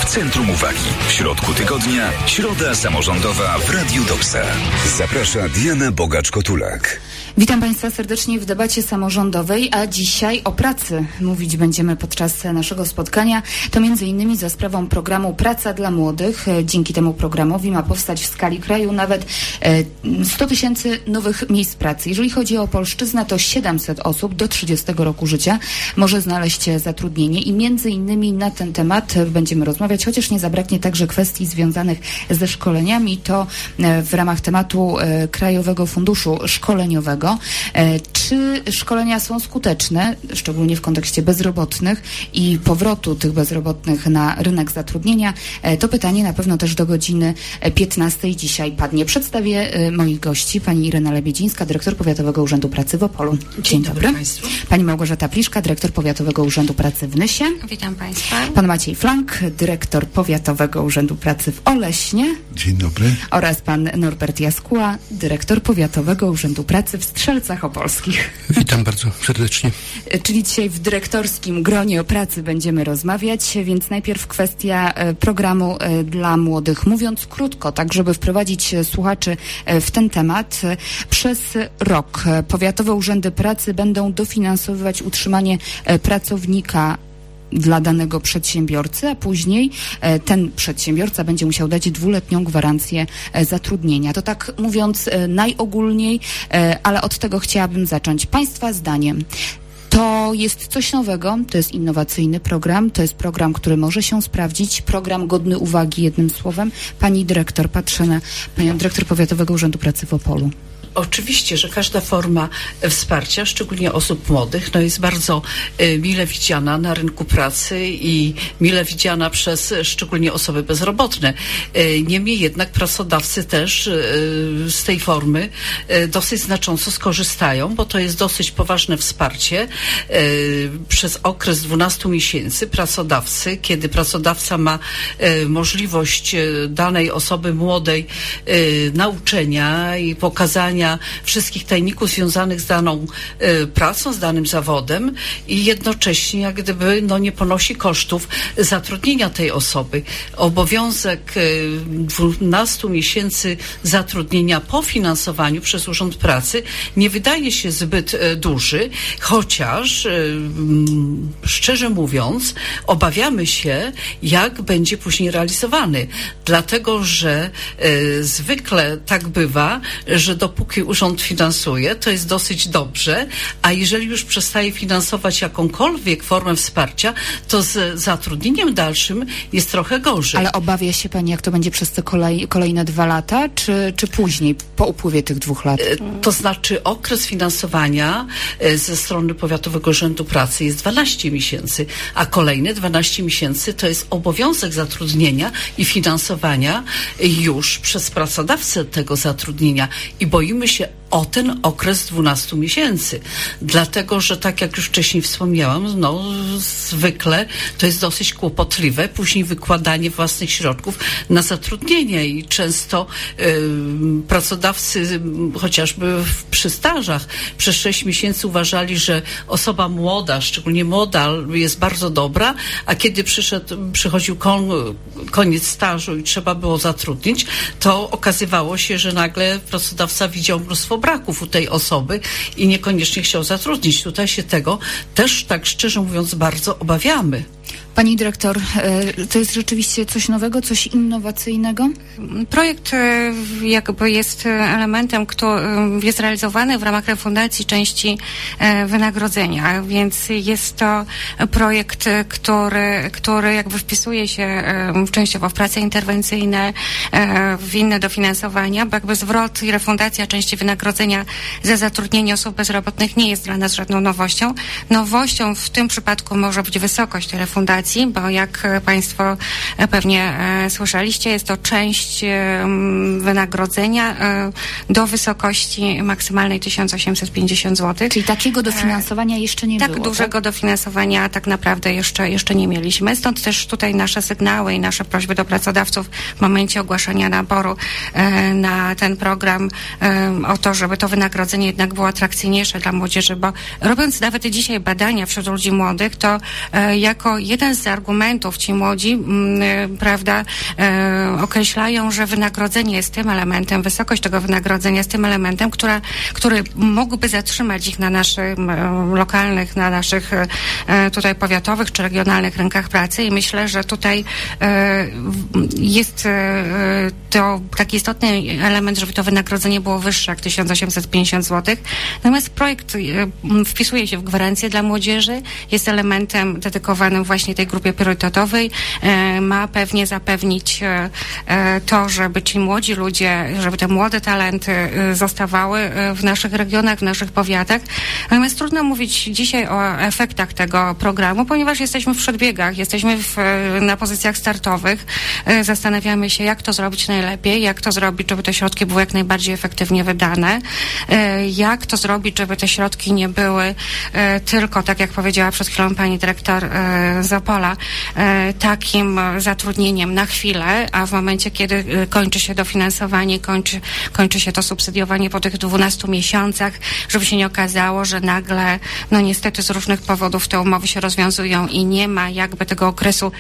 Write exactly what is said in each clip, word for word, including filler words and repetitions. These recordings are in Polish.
centrum uwagi. W środku tygodnia środa samorządowa w Radiu Doksa. Zaprasza Diana Bogacz-Kotulak. Witam Państwa serdecznie w debacie samorządowej, a dzisiaj o pracy mówić będziemy podczas naszego spotkania. To między innymi za sprawą programu Praca dla Młodych. Dzięki temu programowi ma powstać w skali kraju nawet sto tysięcy nowych miejsc pracy. Jeżeli chodzi o Opolszczyznę, to siedemset osób do trzydziestego roku życia może znaleźć zatrudnienie i między innymi na ten temat będziemy rozmawiać, chociaż nie zabraknie także kwestii związanych ze szkoleniami. To w ramach tematu Krajowego Funduszu Szkoleniowego. Czy szkolenia są skuteczne, szczególnie w kontekście bezrobotnych i powrotu tych bezrobotnych na rynek zatrudnienia? To pytanie na pewno też do godziny piętnastej dzisiaj padnie. Przedstawię moich gości. Pani Irena Lebiedzińska, dyrektor Powiatowego Urzędu Pracy w Opolu. Dzień, Dzień dobry. dobry Państwu. Pani Małgorzata Pliszka, dyrektor Powiatowego Urzędu Pracy w Nysie. Witam Państwa. Pan Maciej Flank, dyrektor Powiatowego Urzędu Pracy w Oleśnie. Dzień dobry. Oraz pan Norbert Jaskuła, dyrektor Powiatowego Urzędu Pracy w Strzelcach Opolskich. Witam bardzo serdecznie. Czyli dzisiaj w dyrektorskim gronie o pracy będziemy rozmawiać, więc najpierw kwestia programu dla młodych. Mówiąc krótko, tak żeby wprowadzić słuchaczy w ten temat, przez rok powiatowe urzędy pracy będą dofinansowywać utrzymanie pracownika dla danego przedsiębiorcy, a później e, ten przedsiębiorca będzie musiał dać dwuletnią gwarancję e, zatrudnienia. To tak mówiąc e, najogólniej, e, ale od tego chciałabym zacząć. Państwa zdaniem, to jest coś nowego, to jest innowacyjny program, to jest program, który może się sprawdzić, program godny uwagi, jednym słowem. Pani dyrektor, patrzę na panią dyrektor Powiatowego Urzędu Pracy w Opolu. Oczywiście, że każda forma wsparcia, szczególnie osób młodych, no jest bardzo y, mile widziana na rynku pracy i mile widziana przez szczególnie osoby bezrobotne. Y, niemniej jednak pracodawcy też y, z tej formy y, dosyć znacząco skorzystają, bo to jest dosyć poważne wsparcie. Y, przez okres dwunastu miesięcy pracodawcy, kiedy pracodawca ma y, możliwość y, danej osoby młodej y, nauczenia i pokazania wszystkich tajników związanych z daną y, pracą, z danym zawodem i jednocześnie jak gdyby no, nie ponosi kosztów zatrudnienia tej osoby. Obowiązek y, dwunastu miesięcy zatrudnienia po finansowaniu przez Urząd Pracy nie wydaje się zbyt y, duży, chociaż y, y, szczerze mówiąc obawiamy się, jak będzie później realizowany. Dlatego, że y, zwykle tak bywa, że dopóki urząd finansuje, to jest dosyć dobrze, a jeżeli już przestaje finansować jakąkolwiek formę wsparcia, to z zatrudnieniem dalszym jest trochę gorzej. Ale obawia się pani, jak to będzie przez te kolej, kolejne dwa lata, czy, czy później, po upływie tych dwóch lat? To znaczy okres finansowania ze strony Powiatowego Urzędu Pracy jest dwanaście miesięcy, a kolejne dwanaście miesięcy to jest obowiązek zatrudnienia i finansowania już przez pracodawcę tego zatrudnienia i boimy się o ten okres dwunastu miesięcy. Dlatego, że tak jak już wcześniej wspomniałam, no zwykle to jest dosyć kłopotliwe, później wykładanie własnych środków na zatrudnienie i często y, pracodawcy chociażby w, przy stażach przez sześć miesięcy uważali, że osoba młoda, szczególnie młoda, jest bardzo dobra, a kiedy przyszedł, przychodził kon, koniec stażu i trzeba było zatrudnić, to okazywało się, że nagle pracodawca widział mnóstwo braków u tej osoby i niekoniecznie chciał zatrudnić. Tutaj się tego też, tak szczerze mówiąc, bardzo obawiamy. Pani dyrektor, to jest rzeczywiście coś nowego, coś innowacyjnego? Projekt jakby jest elementem, który jest realizowany w ramach refundacji części wynagrodzenia, więc jest to projekt, który, który jakby wpisuje się częściowo w prace interwencyjne, w inne dofinansowania, bo jakby zwrot i refundacja części wynagrodzenia za zatrudnienie osób bezrobotnych nie jest dla nas żadną nowością. Nowością w tym przypadku może być wysokość tej refundacji, bo jak Państwo pewnie e, słyszeliście, jest to część e, wynagrodzenia e, do wysokości maksymalnej tysiąc osiemset pięćdziesiąt złotych. Czyli takiego dofinansowania e, jeszcze nie tak było, dużego tak? dofinansowania tak naprawdę jeszcze, jeszcze nie mieliśmy. Stąd też tutaj nasze sygnały i nasze prośby do pracodawców w momencie ogłaszania naboru e, na ten program e, o to, żeby to wynagrodzenie jednak było atrakcyjniejsze dla młodzieży, bo robiąc nawet dzisiaj badania wśród ludzi młodych, to e, jako jeden z argumentów ci młodzi, m, prawda, e, określają, że wynagrodzenie jest tym elementem, wysokość tego wynagrodzenia jest tym elementem, która, który mógłby zatrzymać ich na naszych e, lokalnych, na naszych e, tutaj powiatowych czy regionalnych rynkach pracy i myślę, że tutaj e, jest e, to taki istotny element, żeby to wynagrodzenie było wyższe jak tysiąc osiemset pięćdziesiąt złotych. Natomiast projekt e, wpisuje się w gwarancję dla młodzieży, jest elementem dedykowanym właśnie tej grupie priorytetowej, e, ma pewnie zapewnić e, to, żeby ci młodzi ludzie, żeby te młode talenty e, zostawały e, w naszych regionach, w naszych powiatach. Natomiast trudno mówić dzisiaj o efektach tego programu, ponieważ jesteśmy w przedbiegach, jesteśmy w, na pozycjach startowych, e, zastanawiamy się, jak to zrobić najlepiej, jak to zrobić, żeby te środki były jak najbardziej efektywnie wydane, e, jak to zrobić, żeby te środki nie były e, tylko, tak jak powiedziała przed chwilą pani dyrektor e, Zapola, e, takim zatrudnieniem na chwilę, a w momencie, kiedy e, kończy się dofinansowanie, kończy, kończy się to subsydiowanie po tych dwunastu miesiącach, żeby się nie okazało, że nagle, no niestety z różnych powodów te umowy się rozwiązują i nie ma jakby tego okresu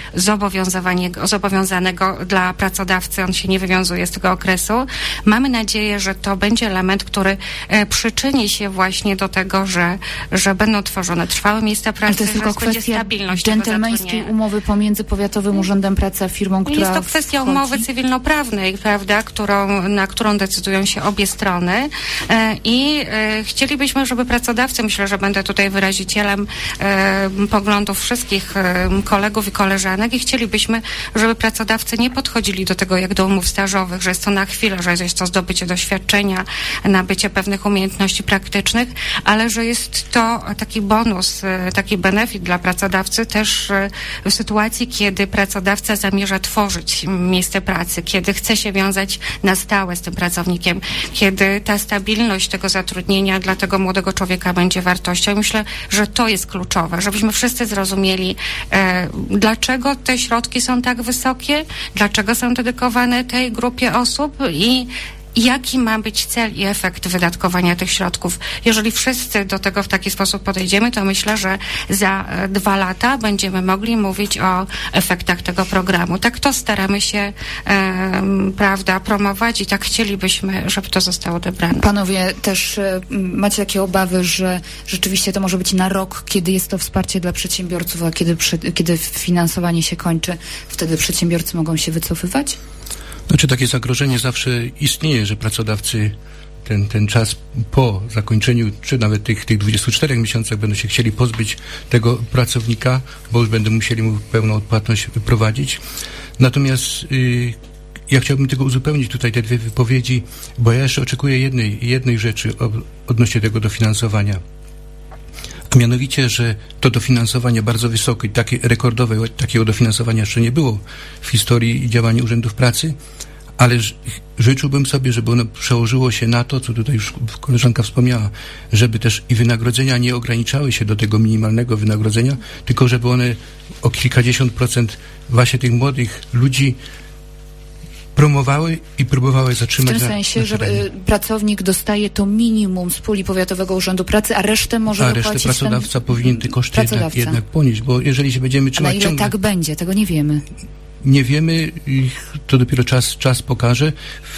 zobowiązanego dla pracodawcy, on się nie wywiązuje z tego okresu. Mamy nadzieję, że to będzie element, który e, przyczyni się właśnie do tego, że, że będą tworzone trwałe miejsca pracy, to jest tylko kwestia dżentelmeńskiej umowy pomiędzy Powiatowym Urzędem Pracy a firmą, która Jest to kwestia wchodzi. umowy cywilnoprawnej, prawda, którą, na którą decydują się obie strony e, i e, chcielibyśmy, żeby pracodawcy, myślę, że będę tutaj wyrazicielem e, poglądów wszystkich e, kolegów i koleżanek i chcielibyśmy, żeby pracodawcy nie podchodzili do tego jak do umów stażowych, że jest to na chwilę, że jest to zdobycie doświadczenia, nabycie pewnych umiejętności praktycznych, ale że jest to taki bonus, taki benefit dla pracodawcy też w sytuacji, kiedy pracodawca zamierza tworzyć miejsce pracy, kiedy chce się wiązać na stałe z tym pracownikiem, kiedy ta stabilność tego zatrudnienia dla tego młodego człowieka będzie wartością. Myślę, że to jest kluczowe, żebyśmy wszyscy zrozumieli, e, dlaczego te środki są tak wysokie, dlaczego są dedykowane tej grupie osób i jaki ma być cel i efekt wydatkowania tych środków. Jeżeli wszyscy do tego w taki sposób podejdziemy, to myślę, że za e, dwa lata będziemy mogli mówić o efektach tego programu. Tak to staramy się e, prawda, promować i tak chcielibyśmy, żeby to zostało odebrane. Panowie też e, macie takie obawy, że rzeczywiście to może być na rok, kiedy jest to wsparcie dla przedsiębiorców, a kiedy, przy, kiedy finansowanie się kończy, wtedy przedsiębiorcy mogą się wycofywać? Znaczy takie zagrożenie zawsze istnieje, że pracodawcy ten, ten czas po zakończeniu, czy nawet tych, tych dwudziestu czterech miesiącach będą się chcieli pozbyć tego pracownika, bo już będą musieli mu pełną odpłatność prowadzić. Natomiast yy, ja chciałbym tylko uzupełnić tutaj te dwie wypowiedzi, bo ja jeszcze oczekuję jednej, jednej rzeczy od, odnośnie tego dofinansowania. A mianowicie, że to dofinansowanie bardzo wysokie, takie rekordowe, takiego dofinansowania jeszcze nie było w historii działania urzędów pracy, ale ż- życzyłbym sobie, żeby ono przełożyło się na to, co tutaj już koleżanka wspomniała, żeby też i wynagrodzenia nie ograniczały się do tego minimalnego wynagrodzenia, tylko żeby one o kilkadziesiąt procent właśnie tych młodych ludzi promowały i próbowały zatrzymać. W tym na, sensie, na że terenie. y, pracownik dostaje to minimum z puli Powiatowego Urzędu Pracy, a resztę może A dopłacić resztę pracodawca ten powinien te koszty jednak, jednak ponieść, bo jeżeli się będziemy A na trzymać ile ciągle... tak będzie? Tego nie wiemy. Nie wiemy, i to dopiero czas, czas pokaże.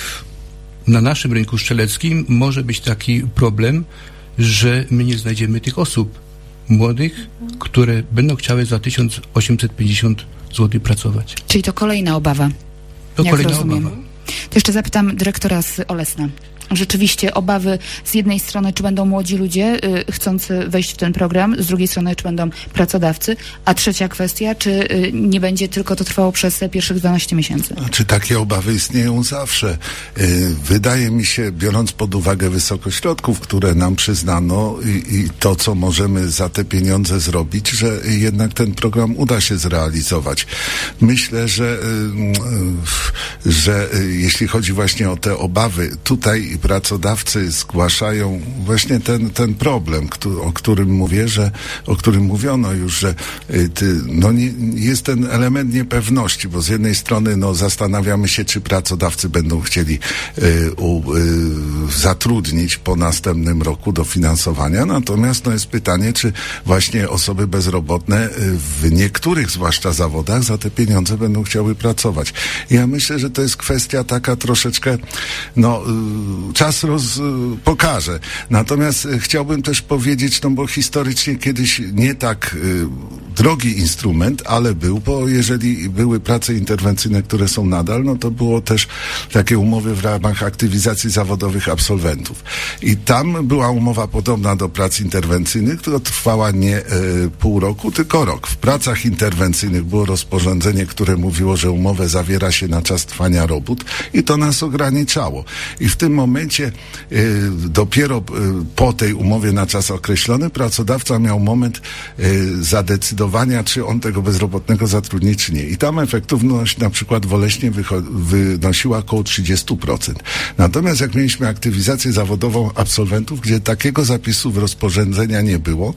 Na naszym rynku strzeleckim może być taki problem, że my nie znajdziemy tych osób młodych, które będą chciały za tysiąc osiemset pięćdziesiąt złotych pracować. Czyli to kolejna obawa. To jak kolejna rozumiem. obawa. To jeszcze zapytam dyrektora z Olesna. Rzeczywiście obawy z jednej strony, czy będą młodzi ludzie y, chcący wejść w ten program, z drugiej strony, czy będą pracodawcy, a trzecia kwestia, czy y, nie będzie tylko to trwało przez pierwszych dwanaście miesięcy? Czy takie obawy istnieją zawsze? Y, wydaje mi się, biorąc pod uwagę wysokość środków, które nam przyznano i, i to, co możemy za te pieniądze zrobić, że jednak ten program uda się zrealizować. Myślę, że y, że jeśli chodzi właśnie o te obawy, tutaj pracodawcy zgłaszają właśnie ten, ten problem, o którym mówię, że, o którym mówiono już, że ty, no nie, jest ten element niepewności, bo z jednej strony no, zastanawiamy się, czy pracodawcy będą chcieli y, u, y, zatrudnić po następnym roku dofinansowania, natomiast no, jest pytanie, czy właśnie osoby bezrobotne w niektórych zwłaszcza zawodach za te pieniądze będą chciały pracować. Ja myślę, że to jest kwestia taka troszeczkę, no, y, czas roz, y, pokaże. Natomiast y, chciałbym też powiedzieć, no bo historycznie kiedyś nie tak y, drogi instrument, ale był, bo jeżeli były prace interwencyjne, które są nadal, no to było też takie umowy w ramach aktywizacji zawodowych absolwentów. I tam była umowa podobna do prac interwencyjnych, która trwała nie y, pół roku, tylko rok. W pracach interwencyjnych było rozporządzenie, które mówiło, że umowę zawiera się na czas trwania robót i to nas ograniczało. I w tym momencie y, dopiero y, po tej umowie na czas określony pracodawca miał moment y, zadecydowania, czy on tego bezrobotnego zatrudni, czy nie. I tam efektywność na przykład w Oleśnie wynosiła około trzydzieści procent. Natomiast jak mieliśmy aktywizację zawodową absolwentów, gdzie takiego zapisu w rozporządzenia nie było,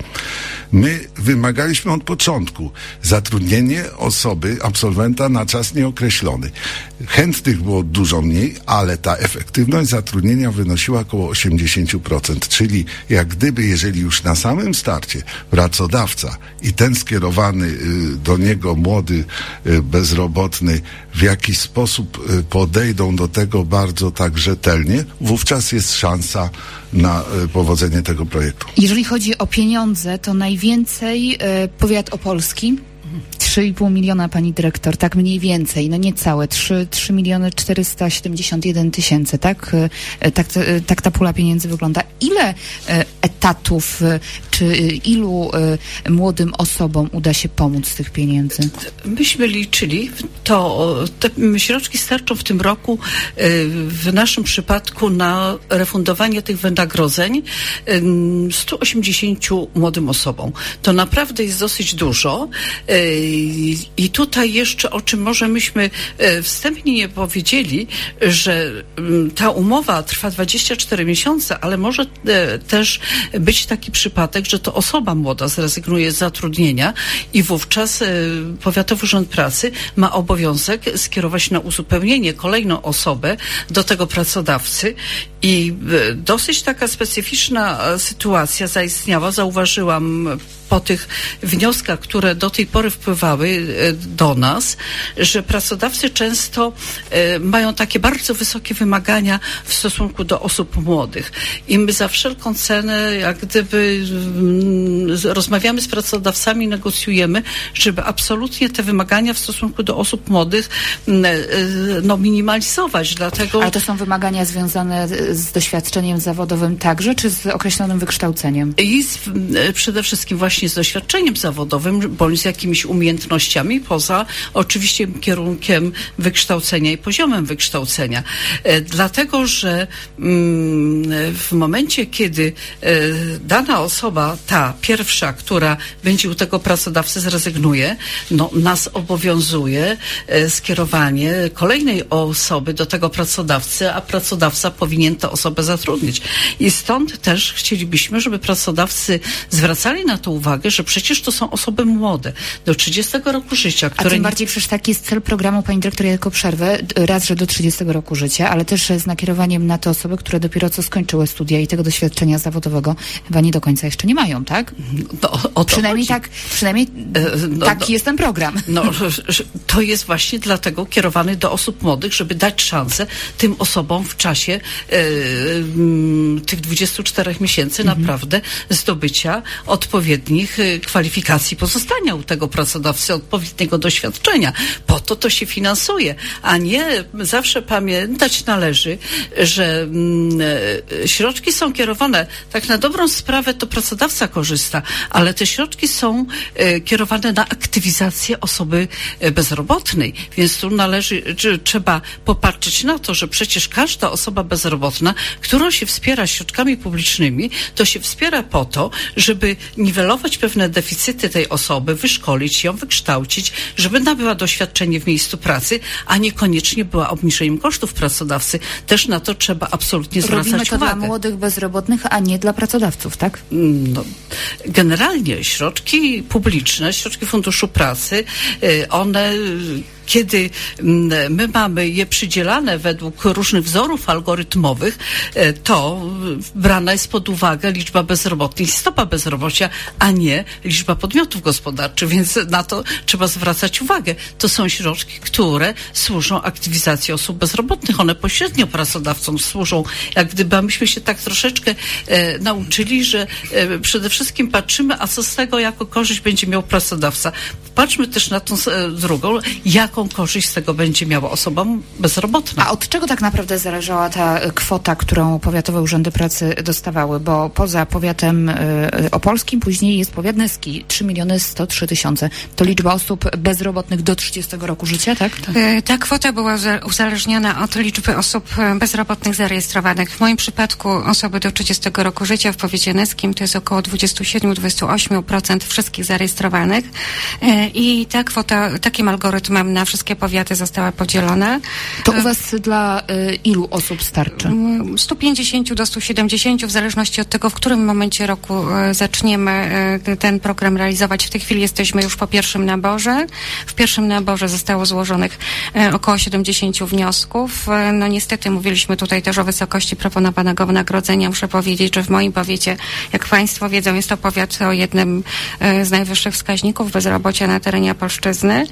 my wymagaliśmy od początku zatrudnienie osoby, absolwenta na czas nieokreślony. Chętnych było dużo mniej, ale ta efektywność zatrudnienia wynosiła około osiemdziesiąt procent, czyli jak gdyby, jeżeli już na samym starcie pracodawca i ten skierowany y, do niego młody, y, bezrobotny w jakiś sposób y, podejdą do tego bardzo tak rzetelnie, wówczas jest szansa na y, powodzenie tego projektu. Jeżeli chodzi o pieniądze, to najwięcej y, powiat opolski, trzy i pół miliona, pani dyrektor, tak mniej więcej, no niecałe, trzy miliony czterysta siedemdziesiąt jeden tysięcy, tak? Tak, tak ta pula pieniędzy wygląda. Ile etatów, czy ilu młodym osobom uda się pomóc z tych pieniędzy? Myśmy liczyli, to te środki starczą w tym roku w naszym przypadku na refundowanie tych wynagrodzeń stu osiemdziesięciu młodym osobom. To naprawdę jest dosyć dużo. I tutaj jeszcze, o czym może myśmy wstępnie nie powiedzieli, że ta umowa trwa dwadzieścia cztery miesiące, ale może też być taki przypadek, że to osoba młoda zrezygnuje z zatrudnienia i wówczas Powiatowy Urząd Pracy ma obowiązek skierować na uzupełnienie kolejną osobę do tego pracodawcy i dosyć taka specyficzna sytuacja zaistniała, zauważyłam po tych wnioskach, które do tej pory wpływały do nas, że pracodawcy często e, mają takie bardzo wysokie wymagania w stosunku do osób młodych. I my za wszelką cenę, jak gdyby m, rozmawiamy z pracodawcami, negocjujemy, żeby absolutnie te wymagania w stosunku do osób młodych m, e, no, minimalizować. Dlatego... Ale to są wymagania związane z doświadczeniem zawodowym także, czy z określonym wykształceniem? I z, e, przede wszystkim właśnie z doświadczeniem zawodowym, bądź z jakimiś umiejętnościami, poza oczywiście kierunkiem wykształcenia i poziomem wykształcenia. E, dlatego, że mm, w momencie, kiedy e, dana osoba, ta pierwsza, która będzie u tego pracodawcy zrezygnuje, no, nas obowiązuje e, skierowanie kolejnej osoby do tego pracodawcy, a pracodawca powinien tę osobę zatrudnić. I stąd też chcielibyśmy, żeby pracodawcy zwracali na to uwagę, że przecież to są osoby młode, do trzydziestego roku życia. Które A tym bardziej przecież taki jest cel programu, pani dyrektor, ja tylko przerwę, raz, że do trzydziestego roku życia, ale też z nakierowaniem na te osoby, które dopiero co skończyły studia i tego doświadczenia zawodowego chyba nie do końca jeszcze nie mają, tak? No, o, o przynajmniej tak, przynajmniej no, taki no, jest ten program. No, to jest właśnie dlatego kierowany do osób młodych, żeby dać szansę tym osobom w czasie e, tych dwudziestu czterech miesięcy mhm. naprawdę zdobycia odpowiednich kwalifikacji, pozostania u tego pracodawcy, odpowiedniego doświadczenia. Po to to się finansuje, a nie zawsze pamiętać należy, że mm, środki są kierowane, tak na dobrą sprawę to pracodawca korzysta, ale te środki są e, kierowane na aktywizację osoby bezrobotnej, więc tu należy, czy, trzeba popatrzeć na to, że przecież każda osoba bezrobotna, którą się wspiera środkami publicznymi, to się wspiera po to, żeby niwelować pewne deficyty tej osoby, wyszkolić ją, wykształcić, żeby nabyła doświadczenie w miejscu pracy, a niekoniecznie była obniżeniem kosztów pracodawcy. Też na to trzeba absolutnie zwracać Robimy to uwagę. dla młodych bezrobotnych, a nie dla pracodawców, tak? No, generalnie środki publiczne, środki Funduszu Pracy, one kiedy my mamy je przydzielane według różnych wzorów algorytmowych, to brana jest pod uwagę liczba bezrobotnych i stopa bezrobocia, a nie liczba podmiotów gospodarczych, więc na to trzeba zwracać uwagę. To są środki, które służą aktywizacji osób bezrobotnych. One pośrednio pracodawcom służą. Jak gdyby myśmy się tak troszeczkę e, nauczyli, że e, przede wszystkim patrzymy, a co z tego jako korzyść będzie miał pracodawca. Patrzmy też na tą e, drugą, jaką korzyść z tego będzie miała osoba bezrobotna. A od czego tak naprawdę zależała ta kwota, którą powiatowe urzędy pracy dostawały? Bo poza powiatem y, opolskim później jest powiat nyski, trzy miliony sto trzy tysiące. To liczba osób bezrobotnych do trzydziestego roku życia, tak? tak. Y, ta kwota była uzależniona od liczby osób bezrobotnych zarejestrowanych. W moim przypadku osoby do trzydziestego roku życia w powiecie nyskim to jest około dwadzieścia siedem do dwudziestu ośmiu procent wszystkich zarejestrowanych. Y, I ta kwota takim algorytmem na wszystkie powiaty została podzielona. To u was dla y, ilu osób starczy? sto pięćdziesiąt do stu siedemdziesięciu, w zależności od tego, w którym momencie roku y, zaczniemy y, ten program realizować. W tej chwili jesteśmy już po pierwszym naborze. W pierwszym naborze zostało złożonych y, około siedemdziesięciu wniosków. Y, no niestety mówiliśmy tutaj też o wysokości proponowanego wynagrodzenia. Muszę powiedzieć, że w moim powiecie, jak państwo wiedzą, jest to powiat o jednym y, z najwyższych wskaźników bezrobocia na terenie Opolszczyzny.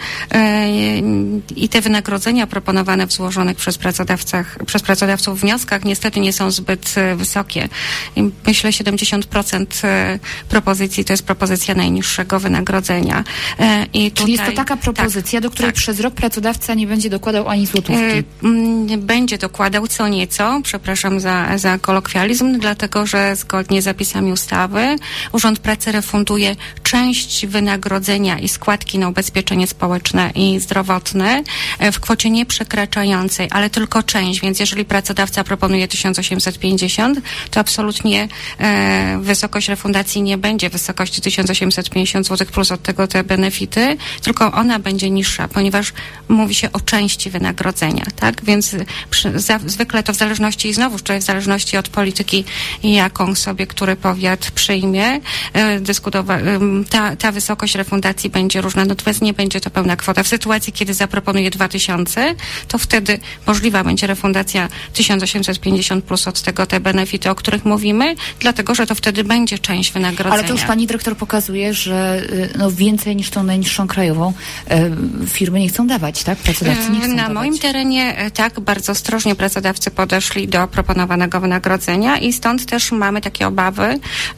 Y, I te wynagrodzenia proponowane w złożonych przez pracodawcach, przez pracodawców wnioskach niestety nie są zbyt e, wysokie. I myślę, siedemdziesiąt procent e, propozycji to jest propozycja najniższego wynagrodzenia. E, i Czyli tutaj, jest to taka propozycja, tak, do której tak. przez rok pracodawca nie będzie dokładał ani złotówki. E, m, będzie dokładał co nieco, przepraszam za, za kolokwializm, dlatego że zgodnie z zapisami ustawy Urząd Pracy refunduje część wynagrodzenia i składki na ubezpieczenie społeczne i zdrowotne w kwocie nie przekraczającej, ale tylko część, więc jeżeli pracodawca proponuje tysiąc osiemset pięćdziesiąt, to absolutnie e, wysokość refundacji nie będzie w wysokości tysiąc osiemset pięćdziesiąt złotych plus od tego te benefity, tylko ona będzie niższa, ponieważ mówi się o części wynagrodzenia, tak? Więc przy, za, zwykle to w zależności i znowu, czy w zależności od polityki, jaką sobie który powiat przyjmie, e, dyskutowa- e, ta, ta wysokość refundacji będzie różna, natomiast nie będzie to pełna kwota. W sytuacji, kiedy zaproponuje dwa tysiące, to wtedy możliwa będzie refundacja tysiąc osiemset pięćdziesiąt plus od tego te benefity, o których mówimy, dlatego, że to wtedy będzie część wynagrodzenia. Ale to już pani dyrektor pokazuje, że no, więcej niż tą najniższą krajową e, firmy nie chcą dawać, tak? Pracodawcy nie chcą Na dawać. moim terenie e, tak, bardzo ostrożnie pracodawcy podeszli do proponowanego wynagrodzenia i stąd też mamy takie obawy,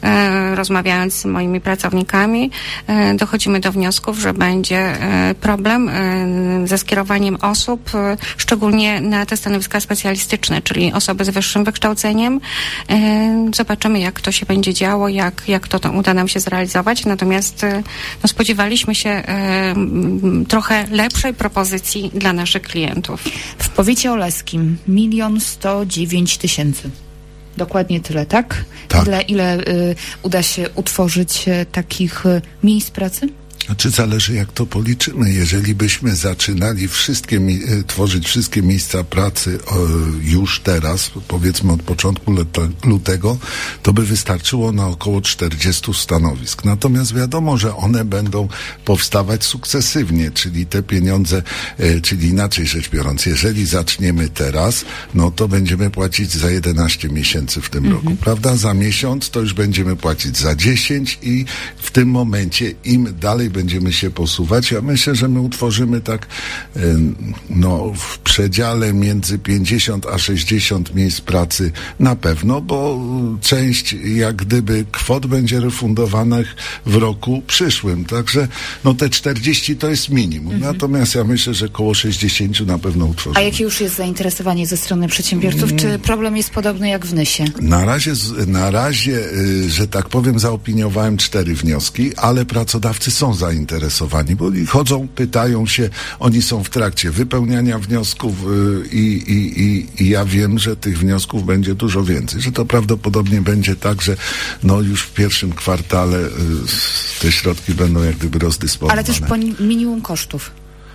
e, rozmawiając z moimi pracownikami, e, dochodzimy do wniosków, że będzie e, problem e, ze skierowaniem osób, e, szczególnie na te stanowiska specjalistyczne, czyli osoby z wyższym wykształceniem. E, zobaczymy, jak to się będzie działo, jak, jak to, to uda nam się zrealizować. Natomiast e, no, spodziewaliśmy się e, m, trochę lepszej propozycji dla naszych klientów. W powiecie oleskim milion sto dziewięć tysięcy. Dokładnie tyle, tak? Tak. Ile, ile y, uda się utworzyć y, takich y, miejsc pracy? Znaczy zależy, jak to policzymy. Jeżeli byśmy zaczynali wszystkie mi- tworzyć wszystkie miejsca pracy o, już teraz, powiedzmy od początku leta- lutego, to by wystarczyło na około czterdziestu stanowisk. Natomiast wiadomo, że one będą powstawać sukcesywnie, czyli te pieniądze, e, czyli inaczej rzecz biorąc, jeżeli zaczniemy teraz, no to będziemy płacić za jedenaście miesięcy w tym Mhm. roku, prawda? Za miesiąc to już będziemy płacić za dziesięć i w tym momencie im dalej będziemy się posuwać. Ja myślę, że my utworzymy tak e, no, w przedziale między pięćdziesiąt a sześćdziesiąt miejsc pracy na pewno, bo część jak gdyby kwot będzie refundowanych w roku przyszłym. Także no te czterdzieści to jest minimum. Mhm. Natomiast ja myślę, że koło sześćdziesiąt na pewno A utworzymy. jakie już jest zainteresowanie ze strony przedsiębiorców? Mm. Czy problem jest podobny jak w Nysie? Na razie, z- na razie, y, że tak powiem, zaopiniowałem cztery wnioski, ale pracodawcy są zainteresowani, bo oni chodzą, pytają się, oni są w trakcie wypełniania wniosków, wniosków i, i, i, i ja wiem, że tych wniosków będzie dużo więcej, że to prawdopodobnie będzie tak, że no już w pierwszym kwartale te środki będą jak gdyby rozdysponowane. Ale też po minimum kosztów.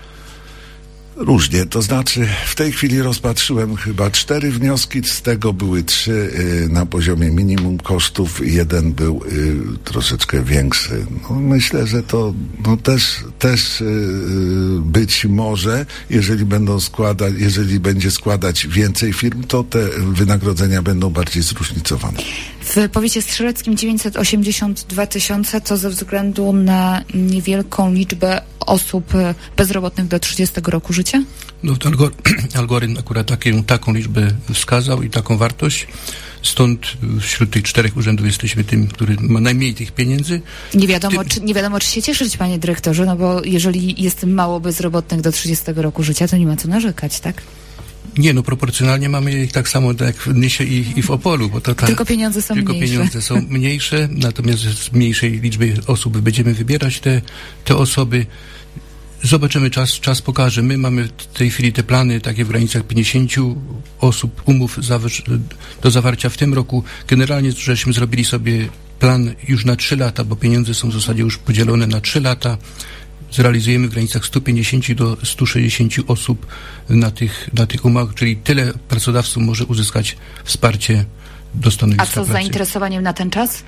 Różnie, to znaczy w tej chwili rozpatrzyłem chyba cztery wnioski, z tego były trzy y, na poziomie minimum kosztów, jeden był y, troszeczkę większy. No, myślę, że to no, też, też y, być może, jeżeli będą składać, jeżeli będzie składać więcej firm, to te wynagrodzenia będą bardziej zróżnicowane. W powiecie strzeleckim dziewięćset osiemdziesiąt dwa tysiące to ze względu na niewielką liczbę osób bezrobotnych do trzydziestego roku życia? No, algor- algorytm akurat taką, taką liczbę wskazał i taką wartość. Stąd wśród tych czterech urzędów jesteśmy tym, który ma najmniej tych pieniędzy. Nie wiadomo, czy, nie wiadomo, czy się cieszyć, panie dyrektorze, no bo jeżeli jest mało bezrobotnych do trzydziestego roku życia, to nie ma co narzekać, tak? Nie, no proporcjonalnie mamy ich tak samo jak w Nysie i, i w Opolu, bo to ta, tylko pieniądze są tylko mniejsze. pieniądze są mniejsze, natomiast z mniejszej liczby osób będziemy wybierać te, te osoby. Zobaczymy, czas, czas pokaże. My mamy w tej chwili te plany takie w granicach pięćdziesięciu osób, umów zawarz- do zawarcia w tym roku. Generalnie żeśmy zrobili sobie plan już na trzy lata, bo pieniądze są w zasadzie już podzielone na trzy lata. Zrealizujemy w granicach stu pięćdziesięciu do stu sześćdziesięciu osób na tych, na tych umowach, czyli tyle pracodawców może uzyskać wsparcie do stanowiska pracy. A co z zainteresowaniem na ten czas?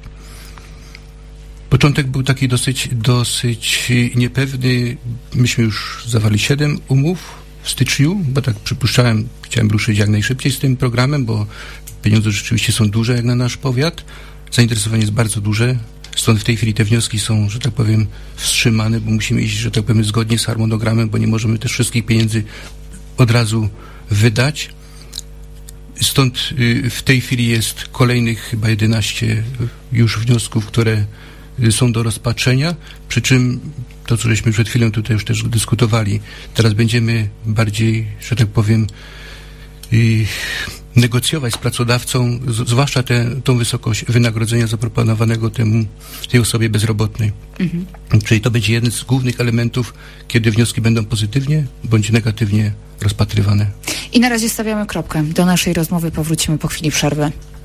Początek był taki dosyć, dosyć niepewny. Myśmy już zawarli siedem umów w styczniu, bo tak przypuszczałem, chciałem ruszyć jak najszybciej z tym programem, bo pieniądze rzeczywiście są duże jak na nasz powiat. Zainteresowanie jest bardzo duże. Stąd w tej chwili te wnioski są, że tak powiem, wstrzymane, bo musimy iść, że tak powiem, zgodnie z harmonogramem, bo nie możemy też wszystkich pieniędzy od razu wydać. Stąd y, w tej chwili jest kolejnych chyba jedenaście już wniosków, które y, są do rozpatrzenia, przy czym to, co żeśmy przed chwilą tutaj już też dyskutowali, teraz będziemy bardziej, że tak powiem, y, negocjować z pracodawcą, z, zwłaszcza tę tą wysokość wynagrodzenia zaproponowanego temu, tej osobie bezrobotnej. Mhm. Czyli to będzie jeden z głównych elementów, kiedy wnioski będą pozytywnie bądź negatywnie rozpatrywane. I na razie stawiamy kropkę. Do naszej rozmowy powrócimy po chwili przerwy.